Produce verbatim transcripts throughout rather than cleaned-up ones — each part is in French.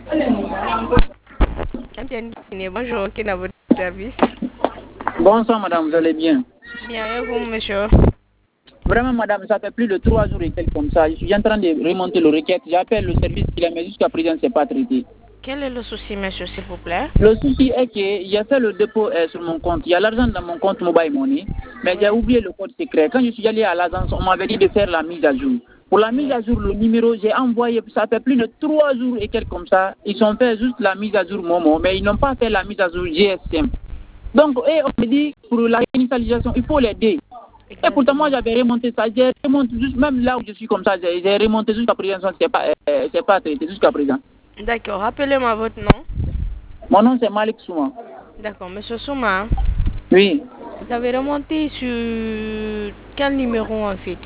Bonjour, qui est à votre service? Bonsoir madame, vous allez bien? Bien, et vous monsieur? Vraiment madame, ça fait plus de trois jours et quelques comme ça. Je suis en train de remonter le requête. J'appelle le service qui l'a mais jusqu'à présent, c'est pas traité. Quel est le souci monsieur, s'il vous plaît? Le souci est que j'ai fait le dépôt euh, sur mon compte. Il y a l'argent dans mon compte mobile money, mais oui. J'ai oublié le code secret. Quand je suis allé à l'agence, on m'avait dit de faire la mise à jour. Pour la mise à jour, le numéro, j'ai envoyé, ça fait plus de trois jours et quelques comme ça. Ils ont fait juste la mise à jour Momo, mais ils n'ont pas fait la mise à jour G S M. Donc, et on me dit, pour la réinitialisation, il faut l'aider. Et pourtant, moi, j'avais remonté ça. J'ai remonté juste, même là où je suis comme ça, j'ai remonté jusqu'à présent, c'est pas, euh, c'est pas traité jusqu'à présent. D'accord, rappelez-moi votre nom. Mon nom, c'est Malik Souma. D'accord, monsieur Souma. Oui. Vous avez remonté sur quel numéro en fait?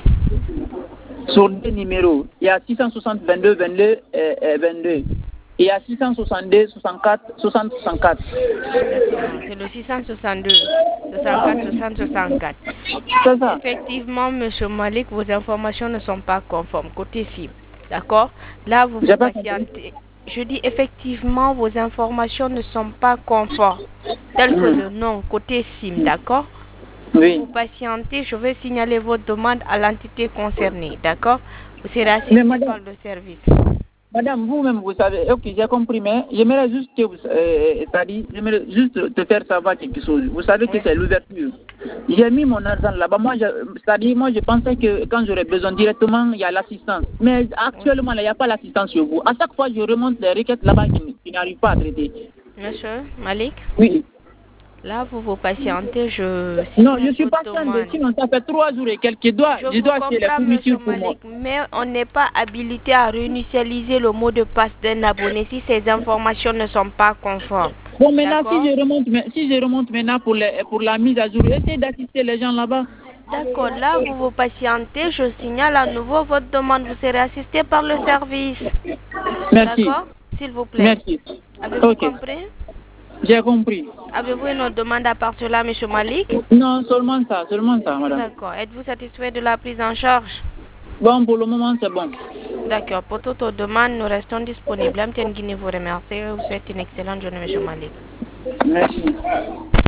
Sur deux numéros. Il y a six cent soixante, vingt-deux, vingt-deux, euh, euh, vingt-deux. Il y a six cent soixante-deux, soixante-quatre, soixante, soixante-quatre. C'est le six cent soixante-deux, soixante-quatre, soixante, soixante-quatre. C'est ça. Effectivement, monsieur Malik, vos informations ne sont pas conformes côté S I M. D'accord? Là, vous vous patientez. Je dis effectivement, vos informations ne sont pas conformes, tel que le nom côté S I M. D'accord? Oui. Vous patientez, je vais signaler votre demande à l'entité concernée. D'accord? Vous serez assisté par le service. Madame, vous-même, vous savez, ok, j'ai compris, mais j'aimerais juste que vous, euh, c'est-à-dire, j'aimerais juste te faire savoir quelque chose. Vous savez que oui. C'est l'ouverture. J'ai mis mon argent là-bas. Moi, c'est-à-dire, moi, je pensais que quand j'aurais besoin directement, il y a l'assistance. Mais actuellement, il n'y a pas l'assistance sur vous. À chaque fois, je remonte les requêtes là-bas qui, qui n'arrivent pas à traiter. Monsieur Malik? Oui. Là, vous vous patientez, je... Non, je suis pas patiente, sinon ça fait trois jours et quelques. Je dois, je je dois comprends, les fournitures pour moi. Mais on n'est pas habilité à réinitialiser le mot de passe d'un abonné si ces informations ne sont pas conformes. Bon, maintenant, si je remonte, si je remonte maintenant pour, les, pour la mise à jour, essayez d'assister les gens là-bas. D'accord, là, vous vous patientez, je signale à nouveau votre demande, vous serez assisté par le service. Merci. D'accord, s'il vous plaît. Merci. Avez-vous okay. compris? J'ai compris. Avez-vous une autre demande à part cela, monsieur Malik? Non, seulement ça, seulement ça, madame. D'accord. Êtes-vous satisfait de la prise en charge? Bon, pour le moment, c'est bon. D'accord. Pour toute autre demande, nous restons disponibles. M T N Guinée vous remercie. Vous souhaite une excellente journée, monsieur Malik. Merci.